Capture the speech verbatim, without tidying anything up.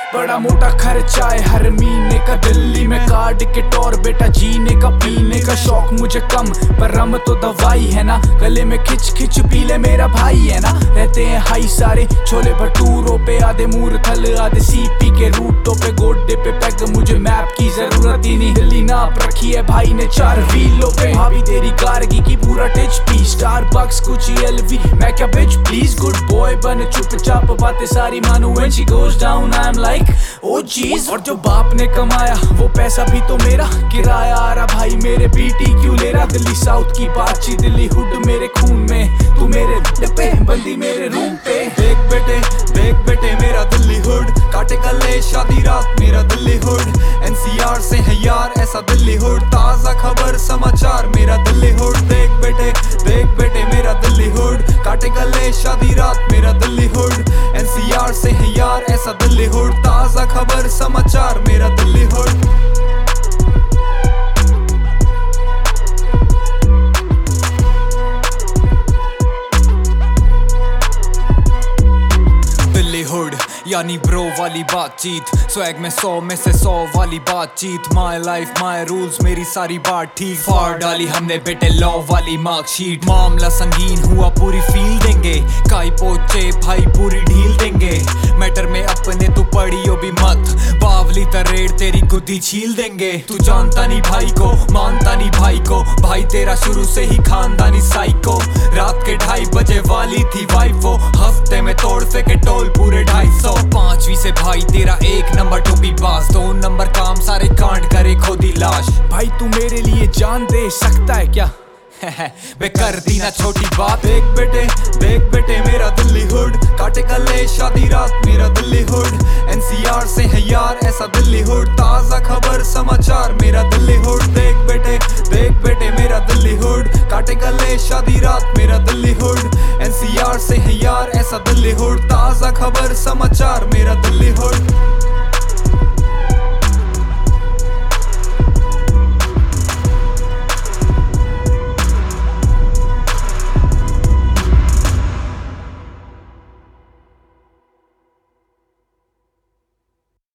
बड़ा मोटा खर्चा है हर महीने का दिल्ली में कार्ड के टोर बेटा जीने का पीने का शौक मुझे कम पर रम तो दवाई है ना गले में खिंच खिंच पी ले मेरा भाई है ना रहते हैं हाई सारे छोले भटूरों पे आधे मूर्थल आधे सीपी के रूटों पे गोड्डे पे पैग मुझे मैप की जरूरत ही नहीं दिल्ली नाप रखी है भाई ने चार व्हीलों पे भाभी तेरी कारगी की पूरा टिच पी स्टारबक्स कुछ एलवी मैं क्या बिच प्लीज गुड बॉय बन चुपचाप बातें सारी मानू when she goes down I'm like oh jeez और जो बाप ने कमाया वो पैसा भी तो मेरा किराया आ रहा भाई मेरे बीटी क्यों ले रहा दिल्ली साउथ की बातचीत दिल्ली हुड मेरे खून में तू मेरे पे बंदी मेरे रूम पे देख बेटे देख बेटे मेरा दिल्ली हुड काटे गले शादी रात मेरा दिल्ली हुड एनसीआर से है यार ऐसा दिल्ली हुड ताजा खबर समाचार मेरा दिल्ली हुड देख बेटे देख बेटे मेरा दिल्ली हुड काटे गले शादी रात मेरा दिल्ली हुड एनसीआर से है यार ऐसा दिल्ली हुड ताजा खबर समाचार मेरा दिल्ली हुड हुड यानी ब्रो वाली बातचीत स्वैग में सौ में से सौ वाली बातचीत माय लाइफ माय रूल्स मेरी सारी बात ठीक फाड़ डाली हमने बेटे लॉ वाली मार्कशीट मामला संगीन हुआ पूरी फील देंगे काई पोचे भाई पूरी ढील देंगे मैटर में अपने तू पड़ियो भी मत बावली तरेड़ तेरी गुद्दी छील देंगे तू जानता नहीं भाई को मानता नहीं भाई को भाई तेरा शुरू से ही खानदानी साइको रात के ढाई बजे वाली थी वाइफ वो हफ्ते में तोड़ फेंके टोल पूरे ढाई सौ पांचवी से भाई तेरा एक नंबर टोपी पास दो नंबर काम सारे कांड करे खोदी लाश भाई तू मेरे लिए जान दे सकता है क्या बे कर दी ना छोटी बात देख बेटे देख बेटे मेरा दिल्ली हुड काटे गले शादी रात मेरा दिल्ली हुड एनसीआर से है यार ऐसा दिल्ली हुड ताजा खबर समाचार मेरा दिल्ली हुड देख बेटे देख बेटे मेरा दिल्ली हुड काटे गले शादी रात मेरा दिल्ली हुड एनसीआर से है यार ऐसा दिल्ली हुड ताजा खबर समाचार मेरा दिल्ली हुड